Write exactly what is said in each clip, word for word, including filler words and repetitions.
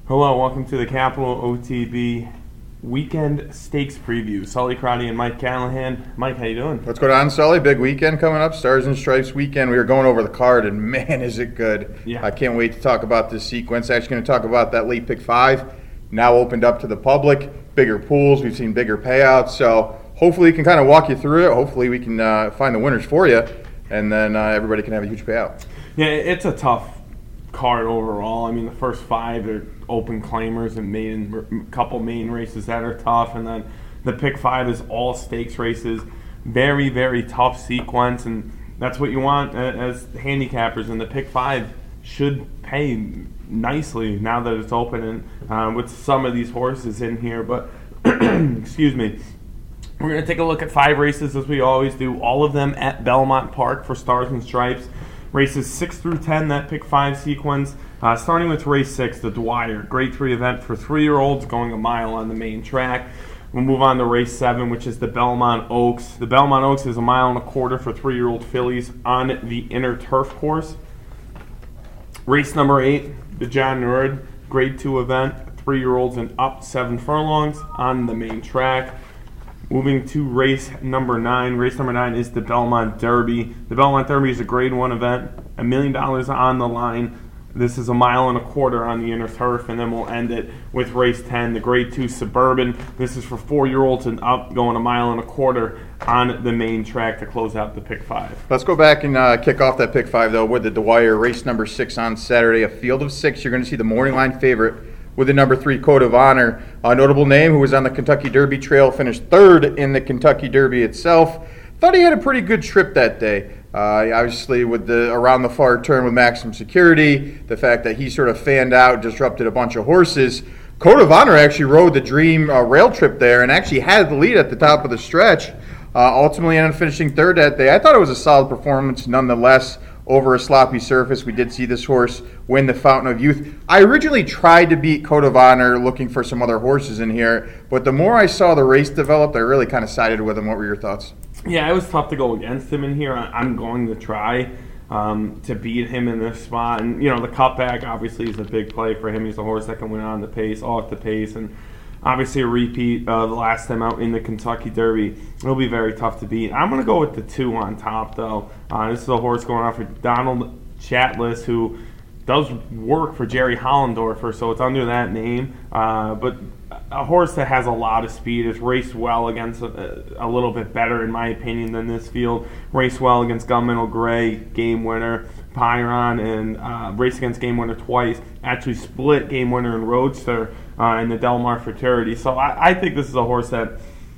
Hello, welcome to the Capital O T B Weekend Stakes Preview. Sully Crotty and Mike Callahan. Mike, how you doing? What's going on, Sully? Big weekend coming up, Stars and Stripes weekend. We were going over the card, and man, is it good. Yeah. I can't wait to talk about this sequence. Actually going to talk about that late pick five, now opened up to the public. Bigger pools, we've seen bigger payouts, so hopefully we can kind of walk you through it. Hopefully we can uh, find the winners for you, and then uh, everybody can have a huge payout. Yeah, it's a tough card overall. I mean, the first five are open claimers and main, couple main races that are tough, and then the pick five is all stakes races. Very, very tough sequence, and that's what you want as handicappers. And the pick five should pay nicely now that it's open, and uh, with some of these horses in here. But excuse me. We're going to take a look at five races as we always do, all of them at Belmont Park for Stars and Stripes. Races six through ten, that pick five sequence. Uh, starting with race six, the Dwyer. Grade three event for three-year-olds going a mile on the main track. We'll move on to race seven, which is the Belmont Oaks. The Belmont Oaks is a mile and a quarter for three-year-old fillies on the inner turf course. Race number eight, the John Nord. Grade two event, three-year-olds and up, seven furlongs on the main track. Moving to race number nine. Race number nine is the Belmont Derby. The Belmont Derby is a grade one event, a million dollars on the line. This is a mile and a quarter on the inner turf, and then we'll end it with race ten, the grade two Suburban. This is for four-year-olds and up, going a mile and a quarter on the main track to close out the pick five. Let's go back and uh, kick off that pick five, though, with the Dwyer. Race number six on Saturday, a field of six. You're going to see the morning line favorite with the number three, Code of Honor. A notable name who was on the Kentucky Derby trail, finished third in the Kentucky Derby itself. Thought he had a pretty good trip that day. Uh, obviously, with the around the far turn with Maximum Security, the fact that he sort of fanned out, disrupted a bunch of horses. Code of Honor actually rode the Dream uh, rail trip there and actually had the lead at the top of the stretch. Uh, ultimately ended up finishing third that day. I thought it was a solid performance nonetheless. Over a sloppy surface, we did see this horse win the Fountain of Youth. I originally tried to beat Code of Honor looking for some other horses in here, but the more I saw the race develop, I really kind of sided with him. What were your thoughts? Yeah, it was tough to go against him in here. I'm going to try um, to beat him in this spot. And, you know, the cutback obviously is a big play for him. He's a horse that can win on the pace, off the pace, and obviously a repeat uh, the last time out in the Kentucky Derby. It'll be very tough to beat. I'm going to go with the two on top, though. Uh, this is a horse going off for Donald Chatlis, who does work for Jerry Hollendorfer, so it's under that name. Uh, but a horse that has a lot of speed, has raced well against a, a little bit better, in my opinion, than this field. Raced well against Gunmetal Gray, game winner, Pyron, and uh, raced against game winner twice. Actually split game winner and Roadster uh, in the Del Mar Futurity. So I, I think this is a horse that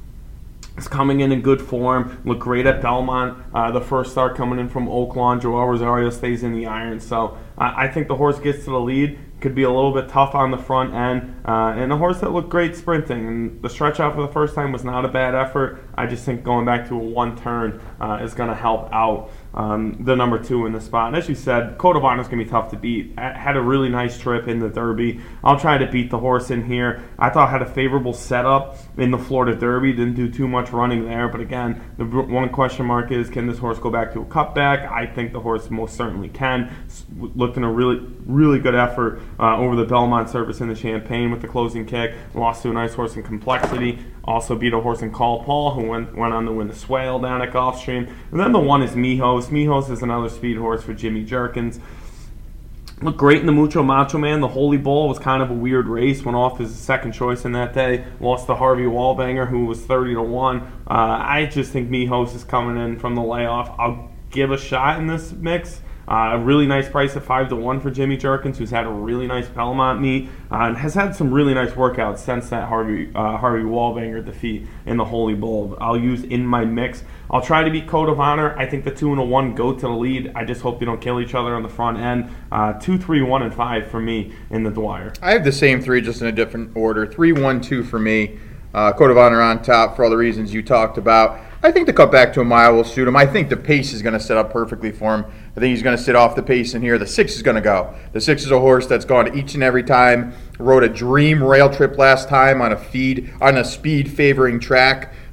is coming in in good form. Looked great at Belmont. Uh, the first start coming in from Oaklawn. Joel Rosario stays in the iron. So I, I think the horse gets to the lead. Could be a little bit tough on the front end. Uh, and a horse that looked great sprinting. And the stretch out for the first time was not a bad effort. I just think going back to a one turn uh, is going to help out um, the number two in the spot. And as you said, Code of Honor is going to be tough to beat. I had a really nice trip in the Derby. I'll try to beat the horse in here. I thought had a favorable setup in the Florida Derby. Didn't do too much running there. But again, the one question mark is, can this horse go back to a cutback? I think the horse most certainly can. Looked in a really, really good effort uh, over the Belmont Service in the Champagne with the closing kick. Lost to a nice horse in Complexity. Also beat a horse in Call Paul, who went, went on to win the Swale down at Gulfstream. And then the one is Mijos. Mijos is another speed horse for Jimmy Jerkins. Looked great in the Mucho Macho Man. The Holy Bull was kind of a weird race. Went off as a second choice in that day. Lost to Harvey Wallbanger, who was thirty to one. Uh, I just think Mijos is coming in from the layoff. I'll give a shot in this mix. Uh, a really nice price at five to one for Jimmy Jerkins, who's had a really nice Belmont meet uh, and has had some really nice workouts since that Harvey uh, Harvey Wallbanger defeat in the Holy Bull. I'll use in my mix. I'll try to beat Code of Honor. I think the two and a one go to the lead. I just hope they don't kill each other on the front end. Uh, two, three, one, and five for me in the Dwyer. I have the same three, just in a different order. Three, one, two for me. Uh, Code of Honor on top for all the reasons you talked about. I think the cut back to a mile will suit him. I think the pace is going to set up perfectly for him. I think he's going to sit off the pace in here. The six is going to go. The six is a horse that's gone each and every time. Rode a dream rail trip last time on a feed on a speed favoring track.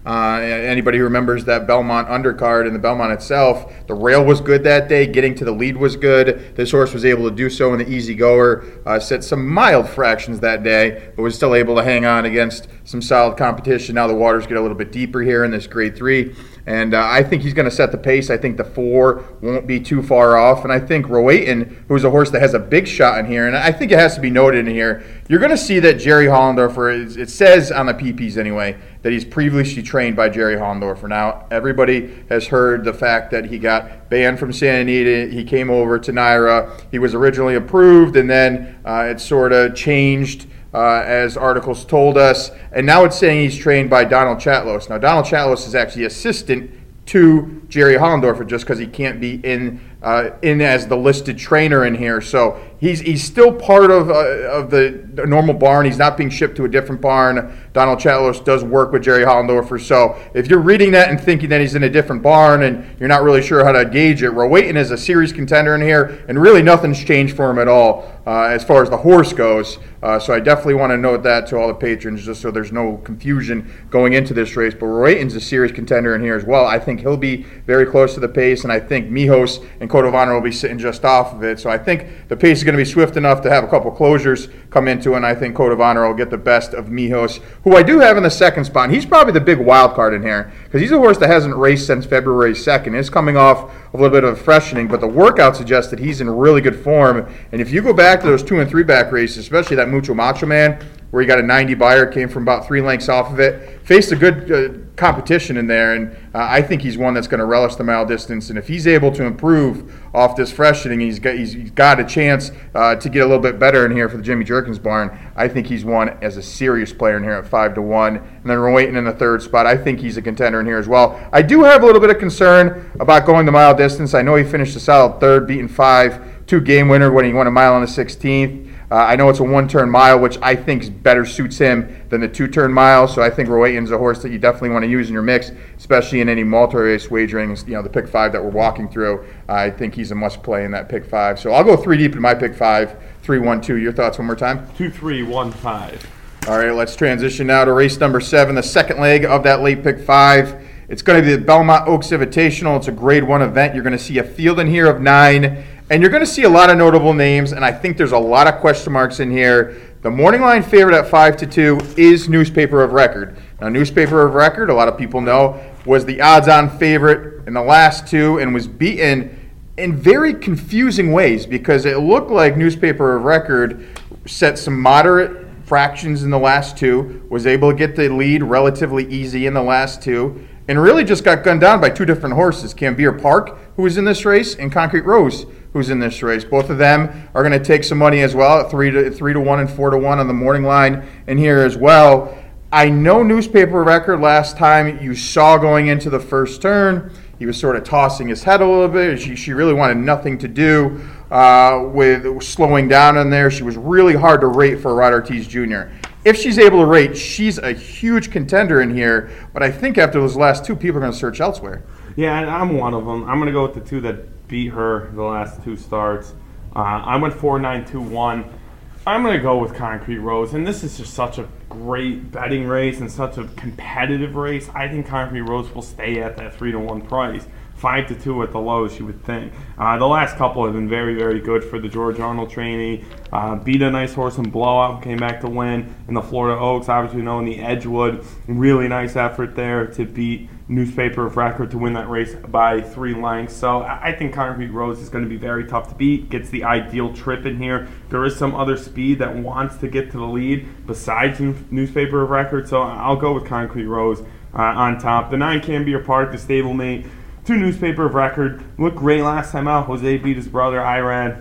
Uh, anybody who remembers that Belmont undercard and the Belmont itself, the rail was good that day. Getting to the lead was good. This horse was able to do so in the easy goer. Uh, set some mild fractions that day, but was still able to hang on against some solid competition. Now the waters get a little bit deeper here in this grade three. And uh, I think he's going to set the pace. I think the four won't be too far off. And I think Rowayton, who's a horse that has a big shot in here, and I think it has to be noted in here, you're going to see that Jerry Hollendorfer, it says on the P Ps anyway, that he's previously trained by Jerry Hollendorfer. Now, everybody has heard the fact that he got banned from Santa Anita. He came over to Naira. He was originally approved, and then uh, it sort of changed Uh, as articles told us, and now it's saying he's trained by Donald Chatlos. Now, Donald Chatlos is actually assistant to Jerry Hollendorfer just because he can't be in uh, in as the listed trainer in here. So he's he's still part of uh, of the, the normal barn. He's not being shipped to a different barn. Donald Chatlos does work with Jerry Hollendorfer. So if you're reading that and thinking that he's in a different barn and you're not really sure how to gauge it, Rowayton is a series contender in here, and really nothing's changed for him at all uh, as far as the horse goes. Uh, so I definitely want to note that to all the patrons, just so there's no confusion going into this race. But Rowayton's a serious contender in here as well. I think he'll be very close to the pace, and I think Mijos and Code of Honor will be sitting just off of it. So I think the pace is going to be swift enough to have a couple closures come into, and I think Code of Honor will get the best of Mijos, who I do have in the second spot. And he's probably the big wild card in here because he's a horse that hasn't raced since February second. He's coming off a little bit of freshening, but the workout suggests that he's in really good form. And if you go back to those two and three back races, especially that Mucho Macho Man, where he got a ninety buyer, came from about three lengths off of it, faced a good uh, competition in there, and uh, I think he's one that's going to relish the mile distance. And if he's able to improve off this freshening, he's got he's, he's got a chance uh, to get a little bit better in here for the Jimmy Jerkins barn. I think he's one as a serious player in here at five to one, and then we're waiting in the third spot. I think he's a contender in here as well. I do have a little bit of concern about going the mile distance. I know he finished a solid third, beating five, two game winner when he won a mile on the sixteenth. Uh, I know it's a one-turn mile, which I think better suits him than the two-turn mile. So I think Rowayton's a horse that you definitely want to use in your mix, especially in any multi-race wagering. You know, the pick five that we're walking through, uh, I think he's a must-play in that pick five. So I'll go three deep in my pick five, three, one, two. Your thoughts one more time? Two, three, one, five. All right, let's transition now to race number seven, the second leg of that late pick five. It's going to be the Belmont Oaks Invitational. It's a grade one event. You're going to see a field in here of nine. And you're going to see a lot of notable names, and I think there's a lot of question marks in here. The morning line favorite at five to two is Newspaper of Record. Now, Newspaper of Record, a lot of people know, was the odds-on favorite in the last two and was beaten in very confusing ways because it looked like Newspaper of Record set some moderate fractions in the last two, was able to get the lead relatively easy in the last two, and really just got gunned down by two different horses, Cambier Park, who was in this race, and Concrete Rose, who's in this race. Both of them are going to take some money as well at three to three to one and four to one on the morning line in here as well. I know Newspaper Record last time you saw going into the first turn, he was sort of tossing his head a little bit. She, she really wanted nothing to do uh, with slowing down in there. She was really hard to rate for Rod Ortiz Junior If she's able to rate, she's a huge contender in here. But I think after those last two, people are going to search elsewhere. Yeah, and I'm one of them. I'm going to go with the two that beat her the last two starts. Uh, I went four nine two one. I'm going to go with Concrete Rose, and this is just such a great betting race and such a competitive race. I think Concrete Rose will stay at that three to one price. Five to two at the lowest, you would think. Uh, the last couple have been very, very good for the George Arnold trainee. Uh, beat a nice horse in Blowout, came back to win. In the Florida Oaks, obviously knowing the Edgewood, really nice effort there to beat Newspaper of Record to win that race by three lengths. So I think Concrete Rose is going to be very tough to beat. Gets the ideal trip in here. There is some other speed that wants to get to the lead besides Newspaper of Record. So I'll go with Concrete Rose uh, on top. The nine Cambier Park, the stablemate to Newspaper of Record. Looked great last time out. Jose beat his brother Iran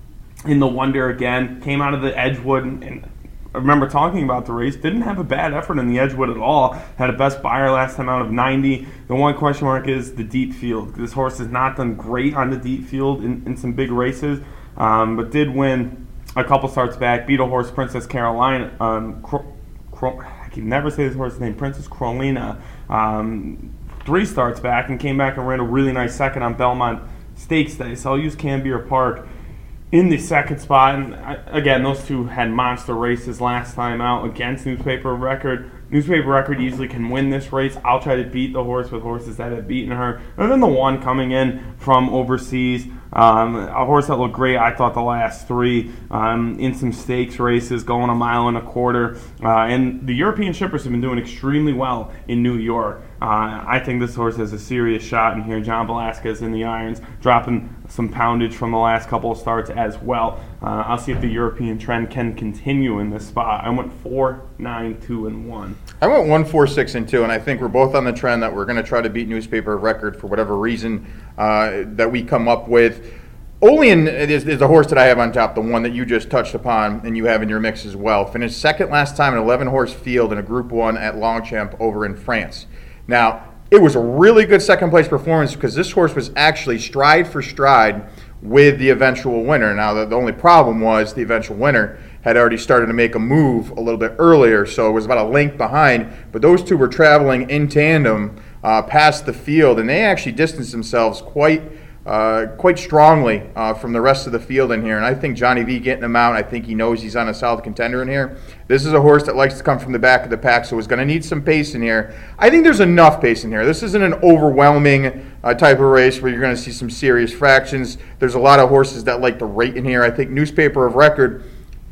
in the Wonder again. Came out of the Edgewood, and, and I remember talking about the race. Didn't have a bad effort in the Edgewood at all. Had a best buyer last time out of ninety. The one question mark is the deep field. This horse has not done great on the deep field in, in some big races, um, but did win a couple starts back. Beat a horse, Princess Carolina. Um, Cro- Cro- I can never say this horse's name. Princess Carolina. Um, three starts back and came back and ran a really nice second on Belmont Stakes Day. So I'll use Cambier Park in the second spot. And I, again, those two had monster races last time out against Newspaper of Record. Newspaper Record easily can win this race. I'll try to beat the horse with horses that have beaten her. And then the one coming in from overseas, um, a horse that looked great, I thought, the last three um, in some stakes races, going a mile and a quarter. Uh, and the European shippers have been doing extremely well in New York. Uh, I think this horse has a serious shot in here. John Velasquez in the irons, dropping some poundage from the last couple of starts as well. Uh, I'll see if the European trend can continue in this spot. I went four, nine, two, and one. I went one, four, six, and two, and I think we're both on the trend that we're going to try to beat Newspaper of Record for whatever reason uh, that we come up with. Olean is, is the horse that I have on top, the one that you just touched upon and you have in your mix as well. Finished second last time in an eleven-horse field in a Group one at Longchamp over in France. Now, it was a really good second-place performance because this horse was actually stride for stride with the eventual winner. Now, the, the only problem was the eventual winner had already started to make a move a little bit earlier, so it was about a length behind. But those two were traveling in tandem uh, past the field, and they actually distanced themselves quite uh, quite strongly uh, from the rest of the field in here. And I think Johnny V getting him out, I think he knows he's on a solid contender in here. This is a horse that likes to come from the back of the pack, so is going to need some pace in here. I think there's enough pace in here. This isn't an overwhelming uh, type of race where you're going to see some serious fractions. There's a lot of horses that like to rate in here. I think Newspaper of Record,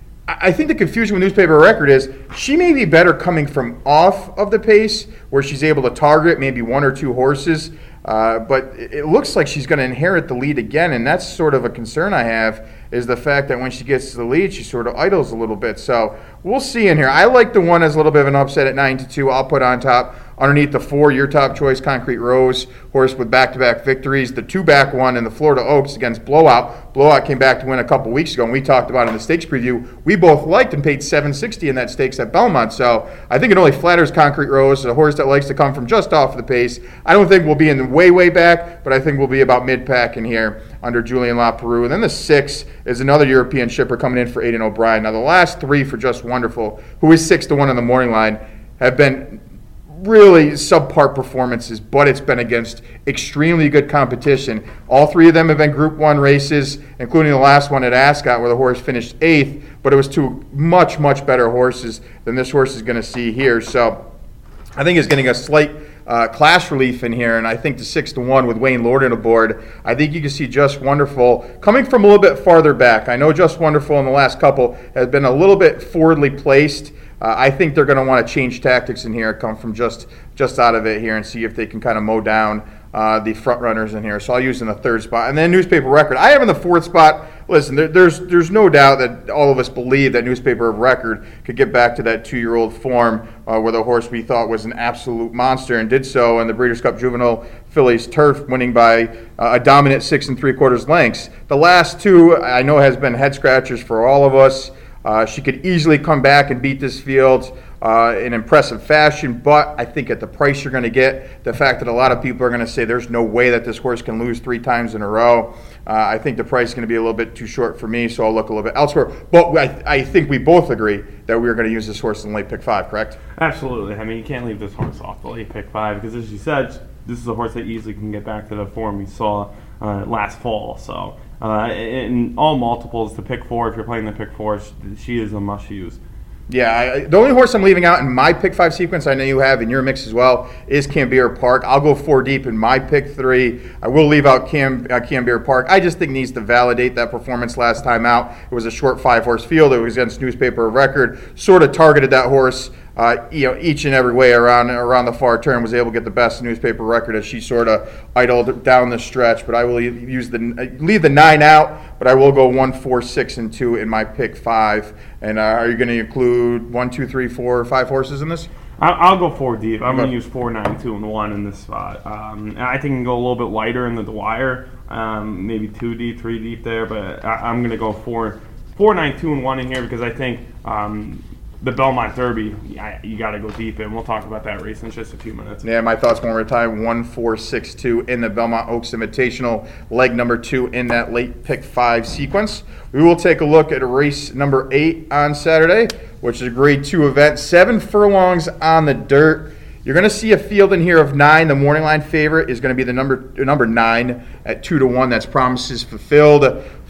I think the confusion with Newspaper of Record is she may be better coming from off of the pace where she's able to target maybe one or two horses, uh, but it looks like she's going to inherit the lead again, and that's sort of a concern I have, is the fact that when she gets to the lead, she sort of idles a little bit. So we'll see in here. I like the one as a little bit of an upset at nine to two. I'll put on top. Underneath the four, your top choice, Concrete Rose, horse with back-to-back victories. The two-back one in the Florida Oaks against Blowout. Blowout came back to win a couple weeks ago, and we talked about it in the stakes preview. We both liked and paid seven sixty in that stakes at Belmont. So I think it only flatters Concrete Rose, a horse that likes to come from just off the pace. I don't think we'll be in the way, way back, but I think we'll be about mid-pack in here under Julien LaPeroux. And then the six is another European shipper coming in for Aidan O'Brien. Now the last three for Just Wonderful, who is six to one on the morning line, have been really subpar performances, but it's been against extremely good competition. All three of them have been Group one races, including the last one at Ascot where the horse finished eighth, but it was two much, much better horses than this horse is going to see here. So I think it's getting a slight uh, class relief in here, and I think the six to one with Wayne Lorden aboard, I think you can see Just Wonderful coming from a little bit farther back. I know Just Wonderful in the last couple has been a little bit forwardly placed. Uh, I think they're going to want to change tactics in here, come from just just out of it here, and see if they can kind of mow down uh, the front runners in here. So I'll use in the third spot. And then Newspaper Record. I have in the fourth spot. Listen, there, there's there's no doubt that all of us believe that Newspaper of Record could get back to that two-year-old form uh, where the horse we thought was an absolute monster and did so in the Breeders' Cup Juvenile Fillies Turf, winning by uh, a dominant six and three-quarters lengths. The last two I know has been head-scratchers for all of us. Uh, she could easily come back and beat this field uh, in impressive fashion, but I think at the price you're going to get, the fact that a lot of people are going to say there's no way that this horse can lose three times in a row, uh, I think the price is going to be a little bit too short for me, so I'll look a little bit elsewhere. But I, I think we both agree that we are going to use this horse in late pick five, correct? Absolutely. I mean, you can't leave this horse off the late pick five because, as you said, this is a horse that easily can get back to the form we saw uh, last fall. So uh, in all multiples, the pick four, if you're playing the pick four, she is a must-use. Yeah, I, the only horse I'm leaving out in my pick five sequence, I know you have in your mix as well, is Canberra Park. I'll go four deep in my pick three. I will leave out Cam, uh, Canberra Park. I just think needs to validate that performance last time out. It was a short five-horse field. It was against Newspaper of Record. Sort of targeted that horse Uh, you know, each and every way around around the far turn, was able to get the best Newspaper Record as she sort of idled down the stretch. But I will use the leave the nine out, but I will go one, four, six, and two in my pick five. And uh, are you going to include one, two, three, four, five horses in this? I'll go four deep. I'm going to use four, nine, two, and one in this spot. Um, I think I can go a little bit lighter in the Dwyer, um, maybe two deep, three deep there, but I, I'm going to go four, four, nine, two, and one in here because I think um, the Belmont Derby, you got to go deep in. We'll talk about that race in just a few minutes. Yeah, my thoughts one more time. One, four, six, two in the Belmont Oaks Invitational, leg number two in that late pick five sequence. We will take a look at race number eight on Saturday, which is a grade two event. Seven furlongs on the dirt. You're going to see a field in here of nine. The morning line favorite is going to be the number number nine at two to one. That's Promises Fulfilled.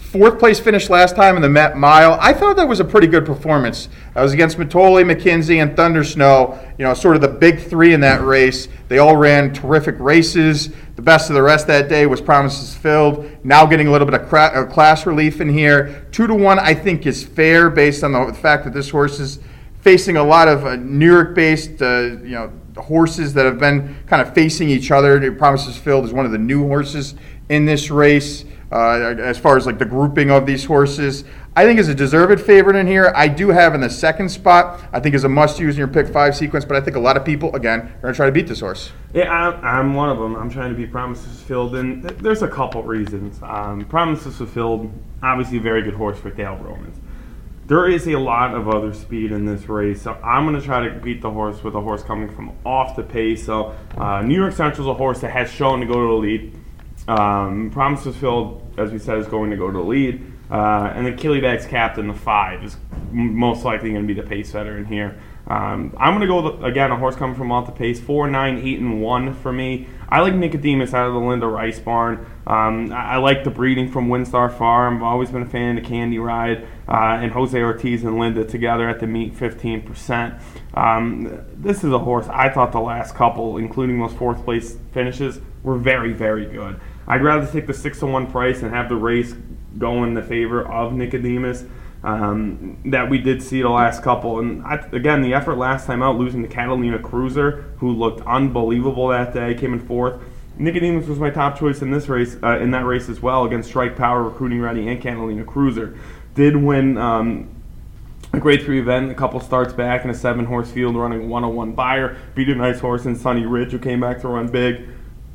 Fourth place finish last time in the Met Mile. I thought that was a pretty good performance. That was against Mitole, McKinsey, and Thunder Snow. You know, sort of the big three in that race. They all ran terrific races. The best of the rest that day was Promises Filled. Now getting a little bit of cra- uh, class relief in here. Two to one, I think, is fair based on the fact that this horse is facing a lot of uh, New York-based, uh, you know, horses that have been kind of facing each other. Promises Filled is one of the new horses in this race. Uh, as far as like the grouping of these horses, I think is a deserved favorite in here. I do have in the second spot, I think is a must-use in your pick five sequence, but I think a lot of people, again, are going to try to beat this horse. Yeah, I'm, I'm one of them. I'm trying to beat Promises Filled, and th- there's a couple reasons. Um, Promises Fulfilled, obviously a very good horse for Dale Romans. There is a lot of other speed in this race, so I'm going to try to beat the horse with a horse coming from off the pace. So uh, New York Central is a horse that has shown to go to the lead. Um, Promises Filled, as we said, is going to go to the lead. Uh, and then Killybags Captain, the five, is m- most likely going to be the pace setter in here. Um, I'm going to go, with, again, a horse coming from off the pace, four, nine, eight, and one for me. I like Nicodemus out of the Linda Rice barn. Um, I, I like the breeding from Windstar Farm. I've always been a fan of Candy Ride uh, and Jose Ortiz and Linda together at the meet, fifteen percent. Um, this is a horse I thought the last couple, including those fourth place finishes, were very, very good. I'd rather take the six to one price and have the race go in the favor of Nicodemus um, that we did see the last couple. And I, again, the effort last time out, losing to Catalina Cruiser, who looked unbelievable that day, came in fourth. Nicodemus was my top choice in this race, uh, in that race as well, against Strike Power, Recruiting Ready, and Catalina Cruiser. Did win um, a grade three event, a couple starts back in a seven-horse field, running a one oh one buyer. Beat a nice horse in Sunny Ridge, who came back to run big.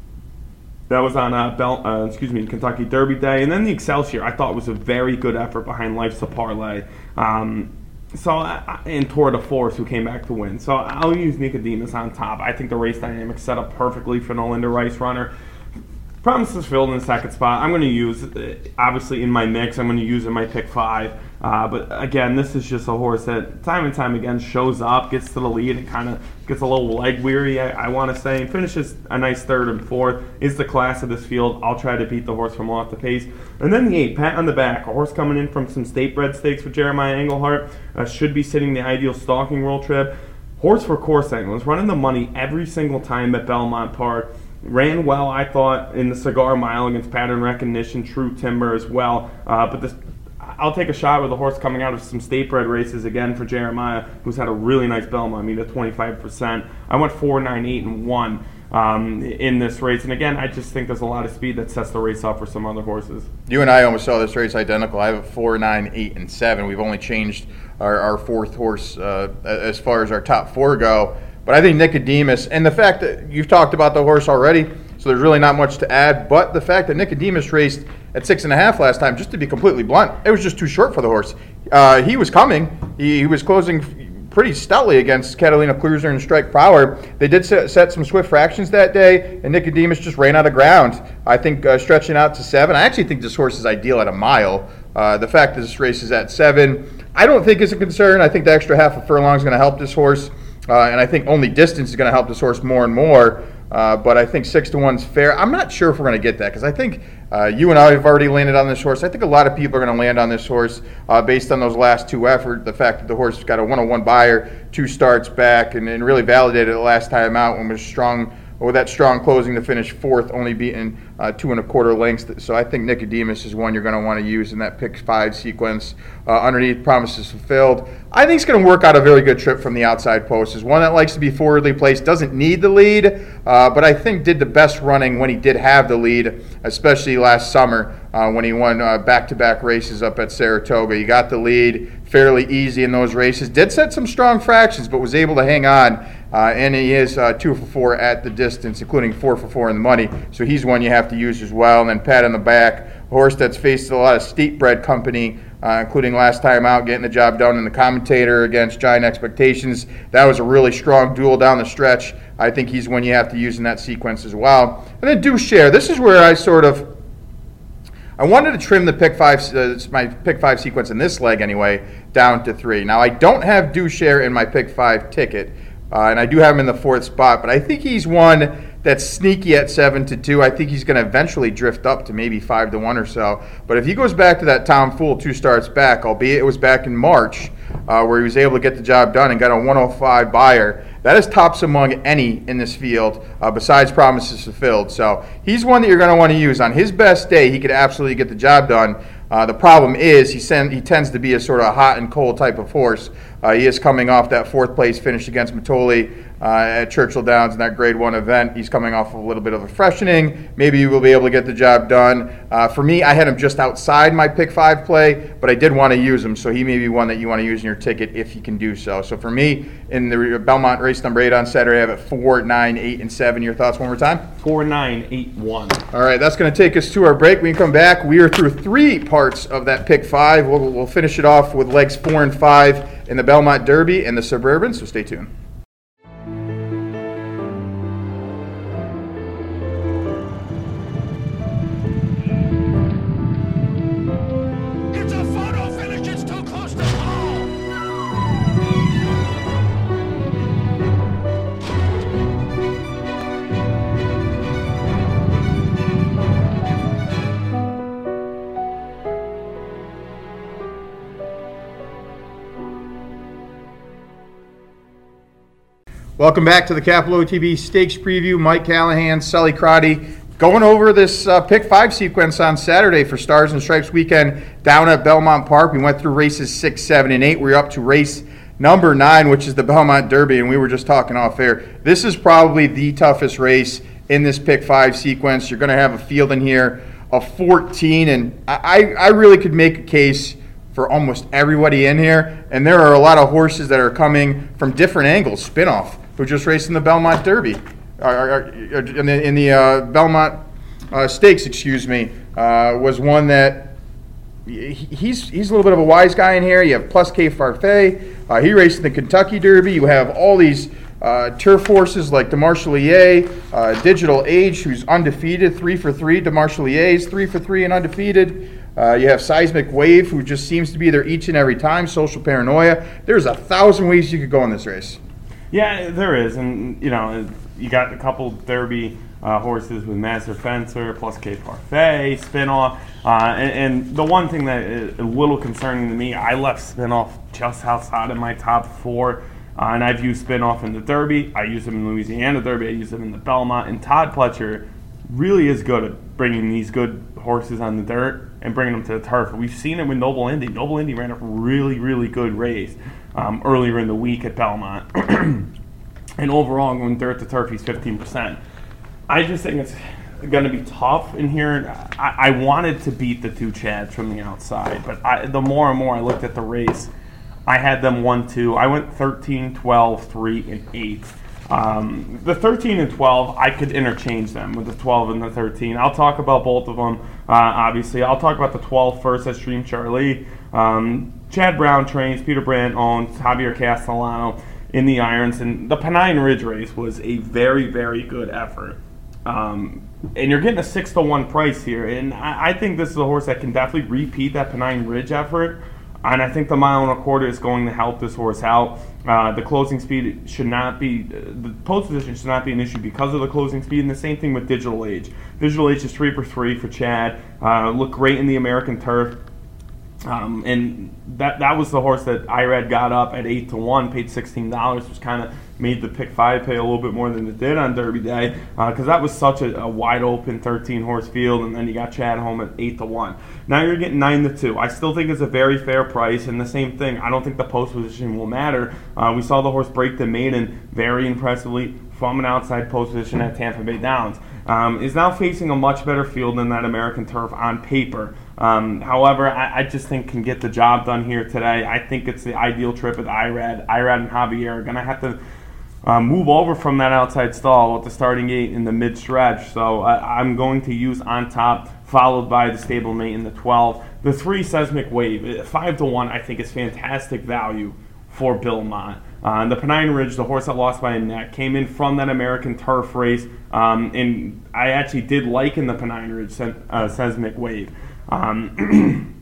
That was on uh, Bel- uh, excuse me, Kentucky Derby Day. And then the Excelsior, I thought was a very good effort behind Life's a Parlay. Um, so, uh, and Tour de Force, who came back to win. So I'll use Nicodemus on top. I think the race dynamics set up perfectly for the Linda Rice runner. Promises Filled in the second spot. I'm going to use, uh, obviously in my mix, I'm going to use in my pick five. Uh, but again, this is just a horse that time and time again shows up, gets to the lead, and kind of gets a little leg weary, I, I want to say, and finishes a nice third and fourth. Is the class of this field. I'll try to beat the horse from off the pace. And then the eight, Pat on the Back, a horse coming in from some state bred stakes with Jeremiah Englehart, uh, should be sitting the ideal stalking roll trip. Horse for course angles, running the money every single time at Belmont Park. Ran well, I thought, in the Cigar Mile against Pattern Recognition, True Timber as well. Uh, but this, I'll take a shot with a horse coming out of some state-bred races again for Jeremiah, who's had a really nice Belmont meet at twenty-five percent. I went four, nine, eight, and one um, in this race. And again, I just think there's a lot of speed that sets the race up for some other horses. You and I almost saw this race identical. I have a four, nine, eight, and seven. We've only changed our, our fourth horse uh, as far as our top four go. But I think Nicodemus, and the fact that you've talked about the horse already, so there's really not much to add, but the fact that Nicodemus raced at six and a half last time, just to be completely blunt, it was just too short for the horse. Uh, he was coming. He, he was closing pretty stoutly against Catalina Cruiser and Strike Power. They did set, set some swift fractions that day, and Nicodemus just ran out of ground. I think uh, stretching out to seven. I actually think this horse is ideal at a mile. Uh, the fact that this race is at seven, I don't think is a concern. I think the extra half a furlong is going to help this horse. Uh, and I think only distance is going to help this horse more and more. Uh, but I think six to one's fair. I'm not sure if we're going to get that because I think uh, you and I have already landed on this horse. I think a lot of people are going to land on this horse uh, based on those last two efforts. The fact that the horse got a one oh one buyer, two starts back, and, and really validated it last time out when it was strong. With that strong closing to finish fourth, only beaten uh, two and a quarter lengths. So I think Nicodemus is one you're going to want to use in that pick five sequence. Uh, underneath, Promises Fulfilled. I think it's going to work out a very good trip from the outside post. Is one that likes to be forwardly placed, doesn't need the lead, uh, but I think did the best running when he did have the lead, especially last summer uh, when he won uh, back-to-back races up at Saratoga. He got the lead fairly easy in those races. Did set some strong fractions, but was able to hang on. Uh, and he is uh, two for four at the distance, including four for four in the money. So he's one you have to use as well. And then Pat on the Back, a horse that's faced a lot of state-bred company, uh, including last time out getting the job done in the Commentator against Giant Expectations. That was a really strong duel down the stretch. I think he's one you have to use in that sequence as well. And then Do Share. This is where I sort of I wanted to trim the pick five, uh, my pick five sequence in this leg anyway, down to three. Now I don't have Do Share in my pick five ticket. Uh, and I do have him in the fourth spot, but I think he's one that's sneaky at seven to two. I think he's going to eventually drift up to maybe five to one or so. But if he goes back to that Tom Fool two starts back, albeit it was back in March, uh, where he was able to get the job done and got a one oh five buyer, that is tops among any in this field, uh, besides promises fulfilled. So he's one that you're going to want to use. On his best day, he could absolutely get the job done. Uh, the problem is he, send, he tends to be a sort of hot and cold type of horse. Uh, he is coming off that fourth place finish against Mitole uh, at Churchill Downs in that grade one event. He's coming off of a little bit of a freshening. Maybe he will be able to get the job done. Uh, for me, I had him just outside my pick five play, but I did want to use him, so he may be one that you want to use in your ticket if you can do so. So for me, in the Belmont race number eight on Saturday, I have it four, nine, eight, and seven. Your thoughts one more time? Four, nine, eight, one. All right, that's going to take us to our break. When we come back, we are through three parts of that pick five. We'll, we'll finish it off with legs four and five in the Belmont Derby and the Suburban, so stay tuned. It's a photo finish. It's too close to ball. Welcome back to the Capital O T B Stakes Preview. Mike Callahan, Sully Crotty, going over this uh, pick five sequence on Saturday for Stars and Stripes weekend down at Belmont Park. We went through races six, seven, and eight. We're up to race number nine, which is the Belmont Derby, and we were just talking off air. This is probably the toughest race in this pick five sequence. You're going to have a field in here of fourteen, and I, I really could make a case for almost everybody in here, and there are a lot of horses that are coming from different angles. Spinoff, who just raced in the Belmont Derby, uh, in the, in the uh, Belmont uh, Stakes, excuse me, uh, was one that he's he's a little bit of a wise guy in here. You have Plus K Farfay. Uh, he raced in the Kentucky Derby. You have all these uh, turf horses like DeMarchelier, uh, Digital Age, who's undefeated, three for three. DeMarchelier's three for three and undefeated. Uh, you have Seismic Wave, who just seems to be there each and every time. Social Paranoia. There's a thousand ways you could go in this race. Yeah, there is, and you know, you got a couple Derby uh, horses with Master Fencer, Plus K Parfait, Spinoff, uh, and, and the one thing that is a little concerning to me, I left Spinoff just outside of my top four, uh, and I've used Spinoff in the Derby, I use him in Louisiana Derby, I use him in the Belmont, and Todd Pletcher really is good at bringing these good horses on the dirt and bringing them to the turf. We've seen it with Noble Indy. Noble Indy ran a really, really good race um, earlier in the week at Belmont. And overall, going dirt to turf, he's fifteen percent. I just think it's going to be tough in here. I, I wanted to beat the two Chads from the outside, but I, the more and more I looked at the race, I had them one two. I went thirteen, twelve, three, and eight. Um, the thirteen and twelve, I could interchange them with the twelve and the thirteen. I'll talk about both of them, uh, obviously. I'll talk about the twelve first. That's Dream Charlie. Um, Chad Brown trains, Peter Brandt owns, Javier Castellano in the irons. And the Pennine Ridge race was a very, very good effort. Um, and you're getting a six to one price here. And I, I think this is a horse that can definitely repeat that Pennine Ridge effort. And I think the mile and a quarter is going to help this horse out. Uh, the closing speed should not be, uh, the post position should not be an issue because of the closing speed. And the same thing with Digital Age. Digital Age is three for three for Chad. Uh, looked great in the American Turf. Um, and that that was the horse that I R A D got up at eight to one, paid sixteen dollars, which kind of made the pick five pay a little bit more than it did on Derby Day, because uh, that was such a, a wide open thirteen horse field, and then you got Chad home at eight to one. Now you're getting nine to two. I still think it's a very fair price, and the same thing, I don't think the post position will matter. Uh, we saw the horse break the maiden very impressively from an outside post position at Tampa Bay Downs. Um, is now facing a much better field than that American Turf on paper. Um, however, I, I just think can get the job done here today. I think it's the ideal trip with I R A D. I R A D and Javier are going to have to uh, move over from that outside stall at the starting gate in the mid-stretch. So I, I'm going to use On Top, followed by the stablemate in the twelve. The three, Seismic Wave, five to one, I think is fantastic value for Belmont. Uh, the Pennine Ridge, the horse that lost by a neck, came in from that American Turf race, um, and I actually did like in the Pennine Ridge uh, Seismic Wave. Um,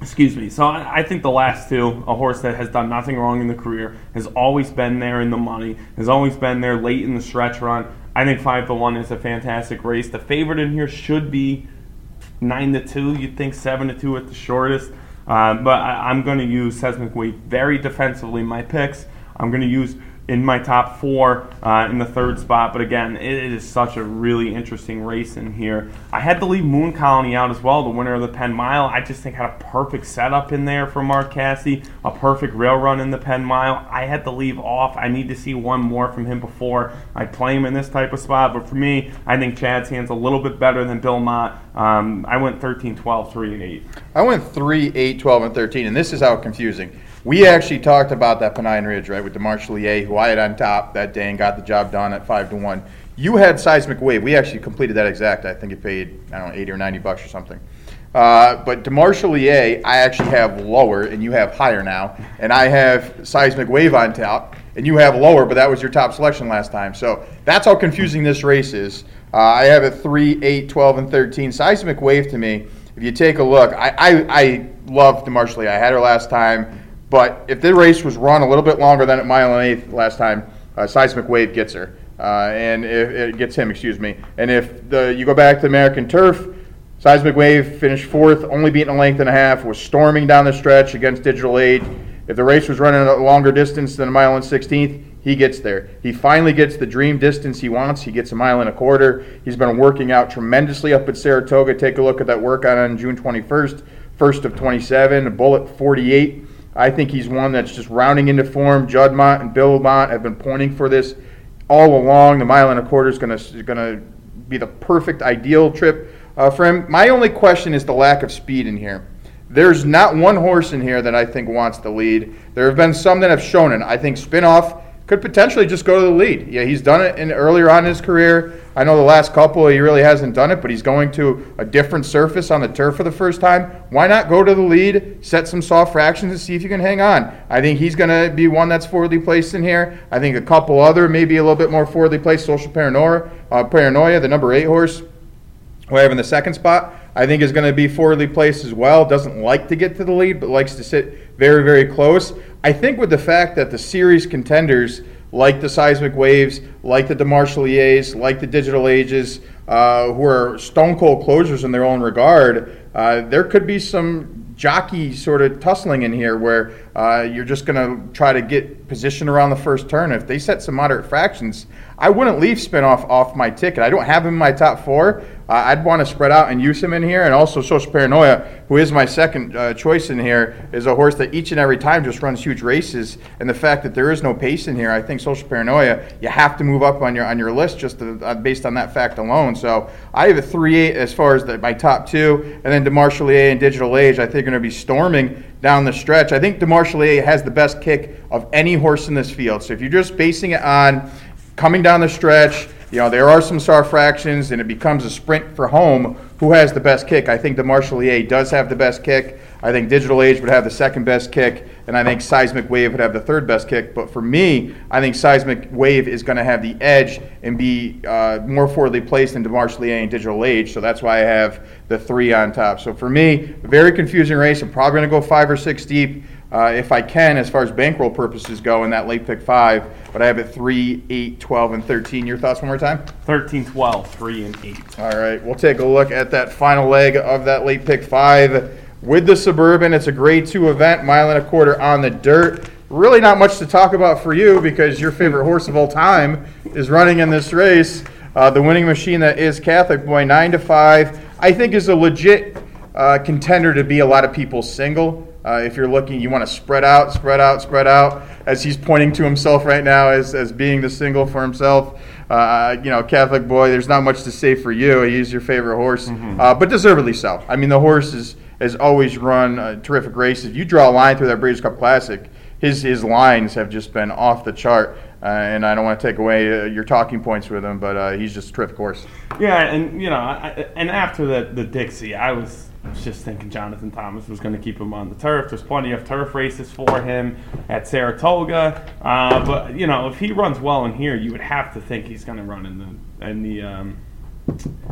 Excuse me. So I, I think the last two, a horse that has done nothing wrong in the career, has always been there in the money, has always been there late in the stretch run. I think five to one is a fantastic race. The favorite in here should be nine to two. You'd think seven to two at the shortest. Uh, but I, I'm going to use Seismic Wave very defensively in my picks. I'm going to use in my top four uh, in the third spot. But again, it, it is such a really interesting race in here. I had to leave Moon Colony out as well, the winner of the Penn Mile. I just think had a perfect setup in there for Mark Casse, a perfect rail run in the Penn Mile. I had to leave off. I need to see one more from him before I play him in this type of spot. But for me, I think Chad's Hand's a little bit better than Bill Mott. Um, I went thirteen, twelve, three, and eight. I went three, eight, twelve, and thirteen, and this is how confusing. We actually talked about that Pennine Ridge, right, with the Marshalier, who I had on top that day and got the job done at five to one. You had Seismic Wave. We actually completed that exact. I think it paid, I don't know, eighty or ninety bucks or something. Uh, but DeMarchalier, I actually have lower, and you have higher now. And I have Seismic Wave on top, and you have lower, but that was your top selection last time. So that's how confusing this race is. Uh, I have it three, eight, twelve, and thirteen. Seismic Wave, to me, if you take a look, I, I, I love DeMarchalier. I had her last time. But if the race was run a little bit longer than at mile and eighth last time, uh, Seismic Wave gets her, uh, and if it gets him, excuse me. And if the you go back to American Turf, Seismic Wave finished fourth, only beating a length and a half, was storming down the stretch against Digital Age. If the race was running a longer distance than a mile and sixteenth, he gets there. He finally gets the dream distance he wants. He gets a mile and a quarter. He's been working out tremendously up at Saratoga. Take a look at that workout on June twenty-first, first of twenty-seven, a bullet forty-eight. I think he's one that's just rounding into form. Judd Mott and Bill Mott have been pointing for this all along. The mile and a quarter is going to going to be the perfect, ideal trip uh, for him. My only question is the lack of speed in here. There's not one horse in here that I think wants the lead. There have been some that have shown it. I think Spinoff could potentially just go to the lead. Yeah, he's done it in earlier on in his career. I know the last couple he really hasn't done it, but he's going to a different surface on the turf for the first time. Why not go to the lead, set some soft fractions, and see if you can hang on? I think he's going to be one that's forwardly placed in here. I think a couple other, maybe a little bit more forwardly placed, Social Paranoia, uh, Paranoia, the number eight horse, who I have in the second spot, I think is going to be forwardly placed as well. Doesn't like to get to the lead, but likes to sit very, very close. I think with the fact that the series contenders, like the Seismic Waves, like the DeMarchaliers, like the Digital Ages, uh, who are stone cold closers in their own regard, uh, there could be some jockey sort of tussling in here where uh, you're just going to try to get position around the first turn. If they set some moderate fractions, I wouldn't leave Spinoff off my ticket. I don't have him in my top four. Uh, I'd want to spread out and use him in here. And also Social Paranoia, who is my second uh, choice in here, is a horse that each and every time just runs huge races. And the fact that there is no pace in here, I think Social Paranoia, you have to move up on your on your list just to, uh, based on that fact alone. So I have a three eight as far as the, my top two. And then DeMarchalier and Digital Age, I think, are going to be storming down the stretch. I think DeMarchalier has the best kick of any horse in this field. So if you're just basing it on coming down the stretch, you know, there are some soft fractions, and it becomes a sprint for home. Who has the best kick? I think DeMarchalier does have the best kick. I think Digital Age would have the second best kick, and I think Seismic Wave would have the third best kick. But for me, I think Seismic Wave is going to have the edge and be uh, more forwardly placed than DeMarchalier and Digital Age. So that's why I have the three on top. So for me, a very confusing race. I'm probably going to go five or six deep. Uh, if I can, as far as bankroll purposes go, in that late pick five, but I have it three, eight, twelve, and thirteen. Your thoughts one more time? thirteen, twelve, three, and eight. All right, we'll take a look at that final leg of that late pick five with the Suburban. It's a grade two event, mile and a quarter on the dirt. Really not much to talk about for you because your favorite horse of all time is running in this race. Uh, the winning machine that is Catholic Boy, nine to five, I think is a legit uh, contender to be a lot of people's single. Uh, if you're looking, you want to spread out, spread out, spread out, as he's pointing to himself right now as, as being the single for himself. Uh, you know, Catholic Boy, there's not much to say for you. He's your favorite horse, mm-hmm. uh, but deservedly so. I mean, the horse is, has always run uh, terrific races. You draw a line through that Breeders' Cup Classic, his his lines have just been off the chart. Uh, and I don't want to take away uh, your talking points with him, but uh, he's just a terrific horse. Yeah, and you know, I, and after the the Dixie, I was just thinking Jonathan Thomas was going to keep him on the turf. There's plenty of turf races for him at Saratoga, uh, but you know, if he runs well in here, you would have to think he's going to run in the in the um,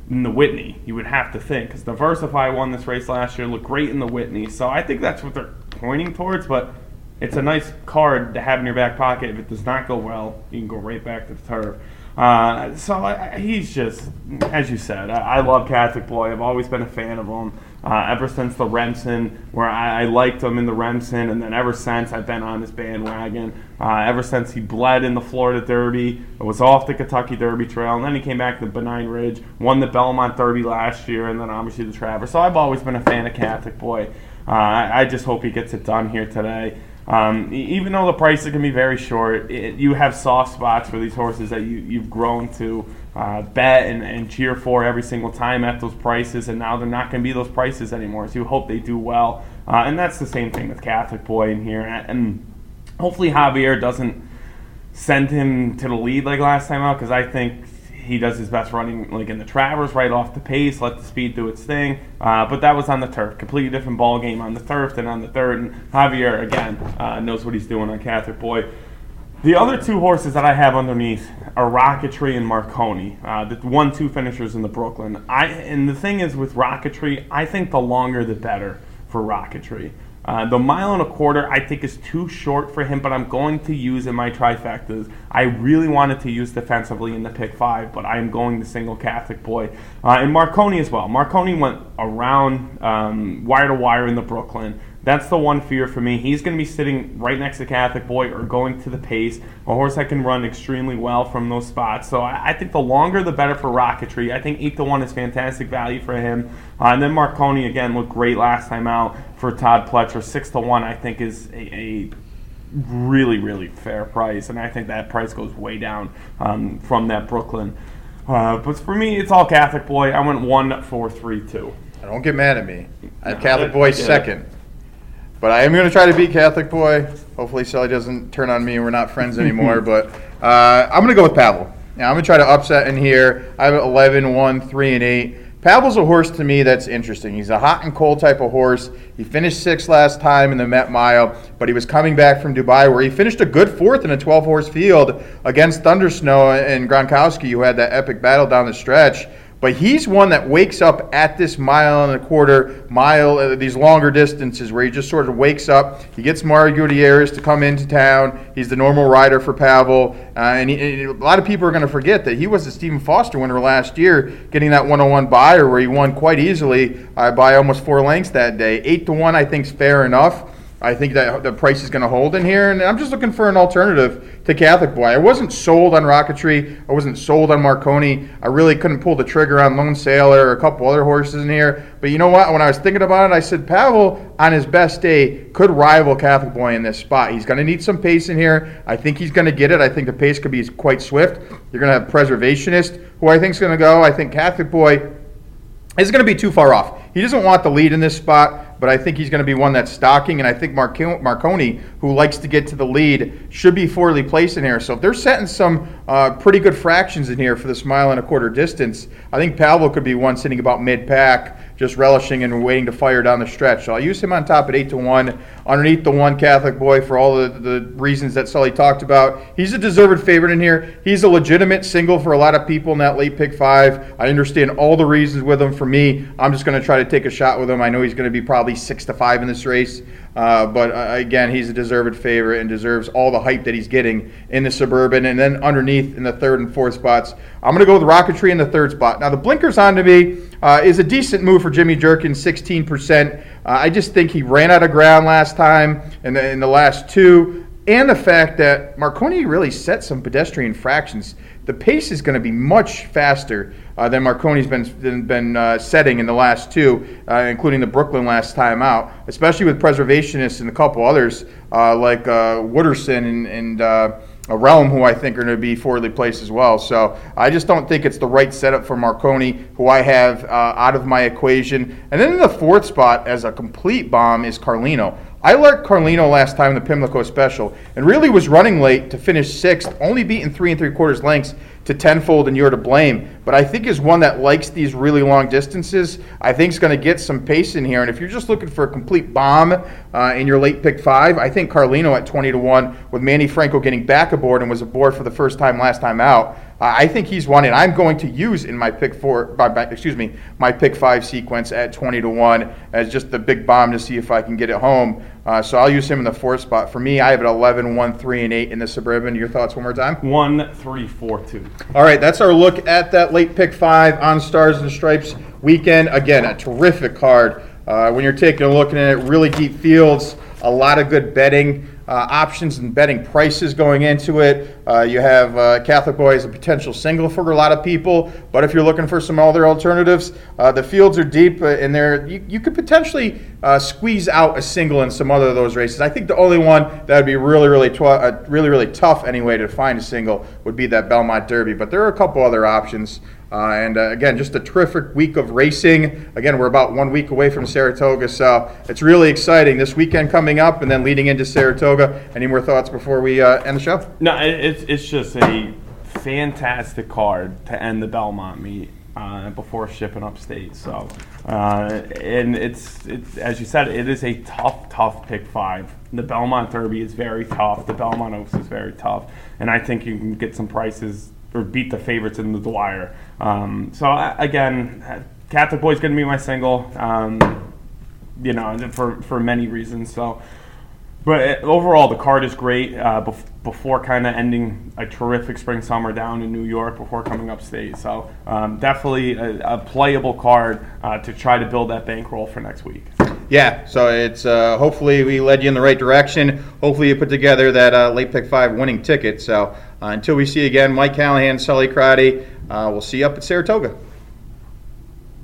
in the Whitney, you would have to think, because Diversify won this race last year, looked great in the Whitney. So I think that's what they're pointing towards, but it's a nice card to have in your back pocket. If it does not go well, you can go right back to the turf. Uh, so I, he's just, as you said, I, I love Catholic Boy. I've always been a fan of him uh, ever since the Remsen, where I, I liked him in the Remsen, and then ever since I've been on his bandwagon. Uh, ever since he bled in the Florida Derby, was off the Kentucky Derby Trail, and then he came back to Benign Ridge, won the Belmont Derby last year, and then obviously the Travers. So I've always been a fan of Catholic Boy. Uh, I, I just hope he gets it done here today. Um, even though the prices can be very short, it, you have soft spots for these horses that you, you've grown to uh, bet and, and cheer for every single time at those prices, and now they're not going to be those prices anymore, so you hope they do well. Uh, and that's the same thing with Catholic Boy in here. And hopefully Javier doesn't send him to the lead like last time out, because I think he does his best running like in the Travers, right off the pace, let the speed do its thing. Uh, but that was on the turf. Completely different ball game on the turf than on the third. And Javier, again, uh, knows what he's doing on Catholic Boy. The other two horses that I have underneath are Rocketry and Marconi, uh, the one two finishers in the Brooklyn. I And the thing is with Rocketry, I think the longer the better for Rocketry. Uh, the mile and a quarter, I think, is too short for him, but I'm going to use in my trifectas. I really wanted to use defensively in the pick five, but I am going to single Catholic Boy. Uh, and Marconi as well. Marconi went around um, wire to wire in the Brooklyn. That's the one fear for me. He's going to be sitting right next to Catholic Boy or going to the pace, a horse that can run extremely well from those spots. So I, I think the longer the better for Rocketry. I think eight to one is fantastic value for him. Uh, and then Marconi, again, looked great last time out for Todd Pletcher. six to one, I think, is a, a really, really fair price. And I think that price goes way down um, from that Brooklyn. Uh, but for me, it's all Catholic Boy. I went one, four, three, two. Don't get mad at me. I have No, Catholic I- Boy I get it. second. But I am going to try to beat Catholic Boy. Hopefully Sully doesn't turn on me and we're not friends anymore. But uh, I'm going to go with Pavel. Now, I'm going to try to upset in here. I have eleven, one, three, and eight. Pavel's a horse to me that's interesting. He's a hot and cold type of horse. He finished sixth last time in the Met Mile, but he was coming back from Dubai where he finished a good fourth in a twelve-horse field against Thundersnow and Gronkowski, who had that epic battle down the stretch. But he's one that wakes up at this mile and a quarter, mile, uh, these longer distances where he just sort of wakes up. He gets Mario Gutierrez to come into town. He's the normal rider for Pavel. Uh, and, he, and a lot of people are going to forget that he was the Stephen Foster winner last year, getting that one oh one buyer where he won quite easily uh, by almost four lengths that day. eight to one I think is fair enough. I think that the price is going to hold in here, and I'm just looking for an alternative to Catholic Boy. I wasn't sold on Rocketry. I wasn't sold on Marconi. I really couldn't pull the trigger on Lone Sailor or a couple other horses in here. But you know what? When I was thinking about it, I said Pavel, on his best day, could rival Catholic Boy in this spot. He's going to need some pace in here. I think he's going to get it. I think the pace could be quite swift. You're going to have Preservationist, who I think is going to go. I think Catholic Boy is going to be too far off. He doesn't want the lead in this spot, but I think he's going to be one that's stalking, and I think Marco- Marconi, who likes to get to the lead, should be forwardly placed in here. So if they're setting some uh, pretty good fractions in here for this mile and a quarter distance, I think Pavel could be one sitting about mid-pack, just relishing and waiting to fire down the stretch. So I'll use him on top at eight to one. Underneath the one Catholic Boy for all the, the reasons that Sully talked about. He's a deserved favorite in here. He's a legitimate single for a lot of people in that late pick five. I understand all the reasons with him. For me, I'm just going to try to take a shot with him. I know he's going to be probably six to five in this race. Uh, but uh, again, he's a deserved favorite and deserves all the hype that he's getting in the Suburban. And then underneath in the third and fourth spots, I'm going to go with Rocketry in the third spot. Now, the blinkers on to me uh, is a decent move for Jimmy Jerkin, sixteen percent. Uh, I just think he ran out of ground last time in the, in the last two. And the fact that Marconi really set some pedestrian fractions. The pace is going to be much faster uh, than Marconi's been been, been uh, setting in the last two, uh, including the Brooklyn last time out, especially with Preservationists and a couple others uh, like uh, Wooderson and, and uh, a Realm, who I think are going to be forwardly placed as well. So I just don't think it's the right setup for Marconi, who I have uh, out of my equation. And then in the fourth spot, as a complete bomb, is Carlino. I liked Carlino last time in the Pimlico Special and really was running late to finish sixth, only beaten three and three quarters lengths to tenfold and you're to blame. But I think is one that likes these really long distances. I think is going to get some pace in here. And if you're just looking for a complete bomb uh, in your late pick five, I think Carlino at twenty to one with Manny Franco getting back aboard and was aboard for the first time last time out. Uh, I think he's one, and I'm going to use in my pick four, my, my, excuse me, my pick five sequence at twenty to one as just the big bomb to see if I can get it home. Uh, so I'll use him in the fourth spot. For me, I have it eleven, one, three, and eight in the Suburban. Your thoughts one more time? One, three, four, two. All right, that's our look at that late pick five on Stars and Stripes weekend. Again, a terrific card. Uh, when you're taking a look at it, really deep fields, a lot of good betting uh, options and betting prices going into it. Uh, you have uh, Catholic Boy as a potential single for a lot of people, but if you're looking for some other alternatives, uh, the fields are deep uh, and there you, you could potentially uh, squeeze out a single in some other of those races. I think the only one that would be really, really, tw- uh, really, really tough anyway to find a single would be that Belmont Derby, but there are a couple other options. Uh, and uh, again, just a terrific week of racing. Again, we're about one week away from Saratoga, so it's really exciting. This weekend coming up and then leading into Saratoga. Any more thoughts before we uh, end the show? No, it, it's it's just a fantastic card to end the Belmont meet uh, before shipping upstate. So, uh, and it's it's as you said, it is a tough, tough pick five. The Belmont Derby is very tough. The Belmont Oaks is very tough, and I think you can get some prices or beat the favorites in the Dwyer. Um, so I, again, Catholic Boy's going to be my single, um, you know, for for many reasons. So, but it, overall, the card is great. Uh, bef- before kind of ending a terrific spring summer down in New York before coming upstate. So um, definitely a, a playable card uh, to try to build that bankroll for next week. Yeah, so it's uh, hopefully we led you in the right direction. Hopefully you put together that uh, late pick five winning ticket. So uh, until we see you again, Mike Callahan, Sully Crotty, uh, we'll see you up at Saratoga.